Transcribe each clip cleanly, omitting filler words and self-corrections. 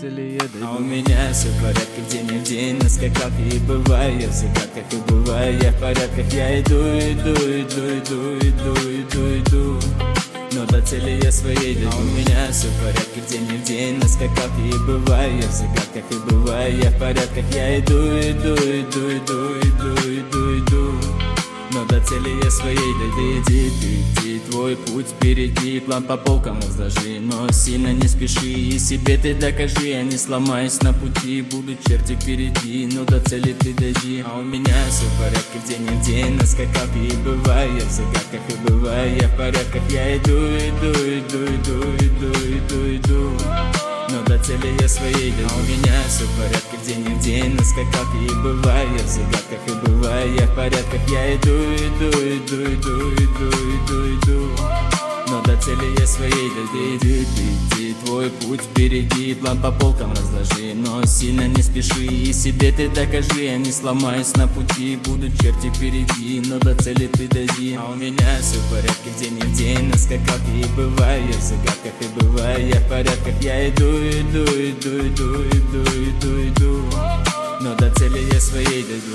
цели я дойду. А у меня все в порядке, день в день, на скакалке и бываю я в загадках, и бываю я в порядках. Я иду, иду, иду, иду, иду, иду, иду, но до цели я своей дойду. А у меня все в порядке, день в день, на скакалке и бываю я в загадках, и бываю я в порядках. Я иду, иду, иду, иду, иду, иду, иду, но до цели я своей дойду. Иди, ты иди, твой путь впереди, план по полкам разложи, но сильно не спеши и себе ты докажи. Я не сломаюсь на пути, будут черти впереди, но до цели ты дойди. А у меня все в порядке, день в день, на скакалке и бываю я в загадках, и бываю я в порядках. Я иду, иду, иду, иду, иду, иду, иду, но до цели я своей дойду. А у меня все в порядке, день в день, на скакалке и бываю я в загадках, и бываю я в порядках. Я иду, иду, иду, иду, иду, иду, иду, но до цели я своей дойду. Иди, ты иди, твой путь впереди, план по полкам разложи, но сильно не спеши и себе ты докажи. Я не сломаюсь на пути, будут черти впереди, но до цели ты дойди. А у меня все в порядке, день в день, на скакалке и бываю я в загадках, и бываю я в порядках. Я иду, иду, иду, иду, иду, иду, иду, но до цели я своей дойду.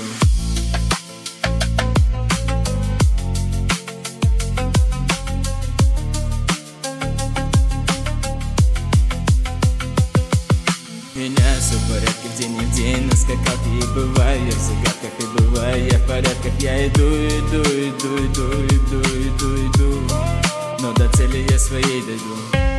У меня все в порядке, день в день, на скакалке и бываю я в загадках, и бываю я в порядках. Я иду, иду, иду, иду, иду, иду, иду, но до цели я своей дойду.